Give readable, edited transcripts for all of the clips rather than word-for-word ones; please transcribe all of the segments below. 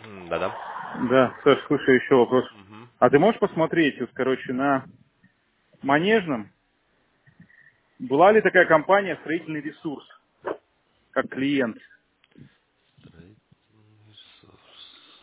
Да-да. Да, Саш, слушай, еще вопрос. Мгм. А ты можешь посмотреть, вот, короче, на Манежном, была ли такая компания «Строительный ресурс» как клиент? Строительный ресурс.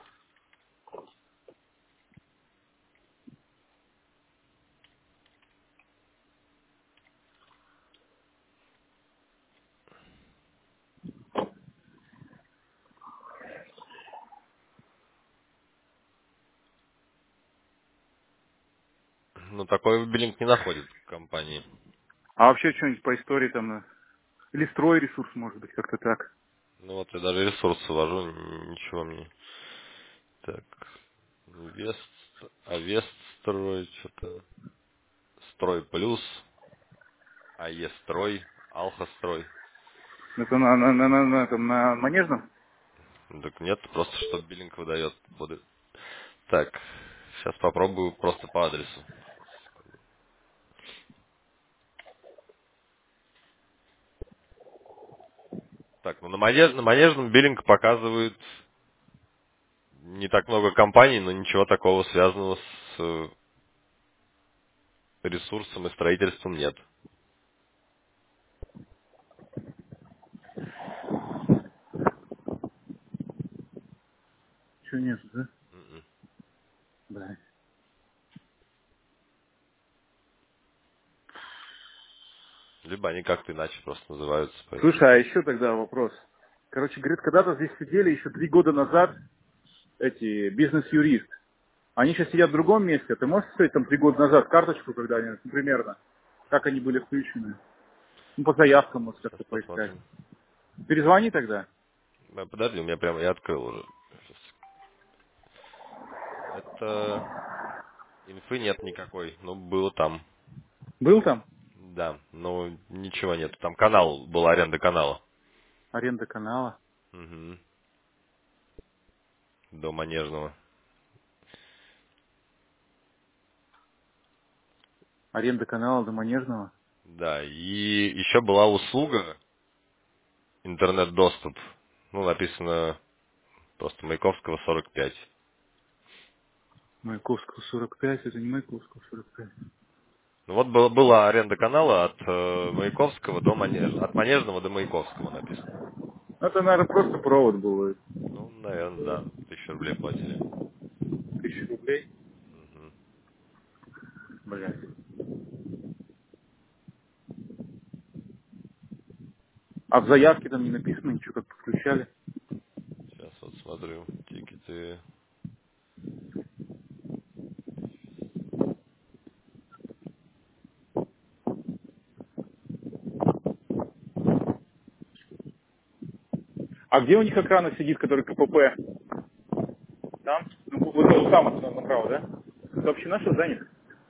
Ну, такой биллинг не находит компании. А вообще что-нибудь по истории там? Или «Стройресурс», может быть, как-то так. Ну, вот я даже ресурсы ввожу, ничего мне. Так, Вест строй, что-то. Строй плюс, АЕ строй, Алха строй. Это на Манежном? Ну, так нет, просто что биллинг выдает. Так, сейчас попробую просто по адресу. Так, ну на Манежном биллинг показывает не так много компаний, но ничего такого связанного с ресурсом и строительством нет. Что нет, да? Мгм. Да. Либо они как-то иначе просто называются, поэтому. Слушай, а еще тогда вопрос. Короче, говорит, когда-то здесь сидели еще 3 года назад эти бизнес-юрист. Они сейчас сидят в другом месте. Ты можешь сказать там 3 года назад карточку когда-нибудь, ну, примерно, как они были включены? Ну, по заявкам, может, Сейчас как-то поискать. посмотрим. Перезвони тогда. Подожди, у меня прямо я открыл уже. Щас. Это инфы нет никакой. Ну, было там. Был там? Да, но ничего нет. Там канал, была аренда канала. Аренда канала. Угу. До Манежного. Аренда канала до Манежного. Да, и еще была услуга интернет-доступ. Ну, написано просто Маяковского 45. Маяковского 45, это не Маяковского 45. Ну вот была аренда канала от Маяковского до от Манежного до Маяковского написано. Это, наверное, просто провод был. Ну, наверное, да. 1000 рублей платили. 1000 рублей. Мгм. Блядь. А в заявке там не написано ничего, как подключали. Сейчас вот смотрю. Тикеты. А где у них экран сидит, который КПП? Там? Ну, вот там направо, да? Это вообще наше занято?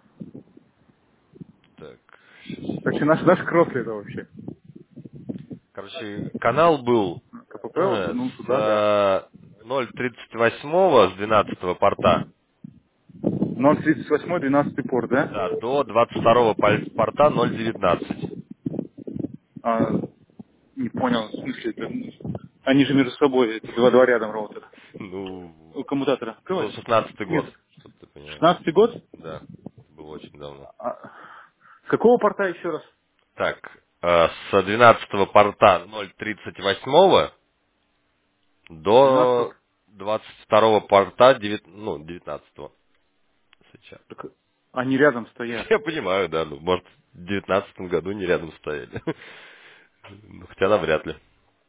Так, сейчас. Вообще наш Кросли это вообще. Короче, канал был КПП, вот, ну, с туда, да. 0.38 с 12 порта, 038, 12 порт, да? да, до 22 порта 0.19. А, не понял, в смысле, это, они же между собой, эти два рядом роутера. Ну, У коммутатора. был Открывай. 16-й год, Нет. чтобы ты понимал. 16 год? Да, это было очень давно. А, с какого порта еще раз? Так, с 12 порта 0.38 С 12. до 22 порта 19 сейчас. Так они рядом стоят. Я понимаю, да, ну, может, в 19 году не рядом стояли. Ну, хотя навряд ли.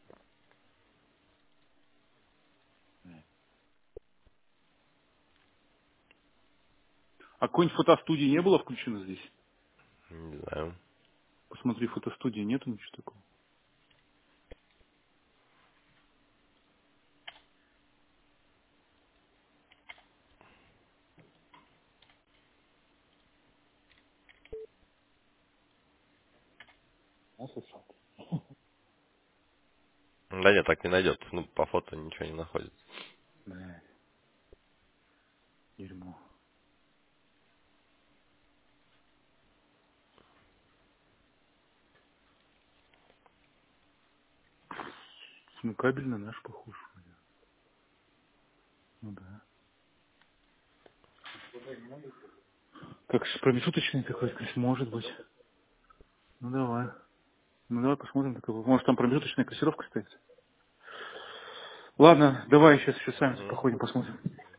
А какой-нибудь фотостудии не было включено здесь? Не знаю. Посмотри, фотостудии нету ничего такого. А, слушай. Да нет, так не найдет. Ну, по фото ничего не находит. Блядь, дерьмо. Ну, кабель на наш похож. Ну да. Как промежуточный такой, то есть, может быть. Ну давай. Ну давай посмотрим. Может там промежуточная корректировка стоит. Ладно, давай сейчас сами Мгм. походим, посмотрим.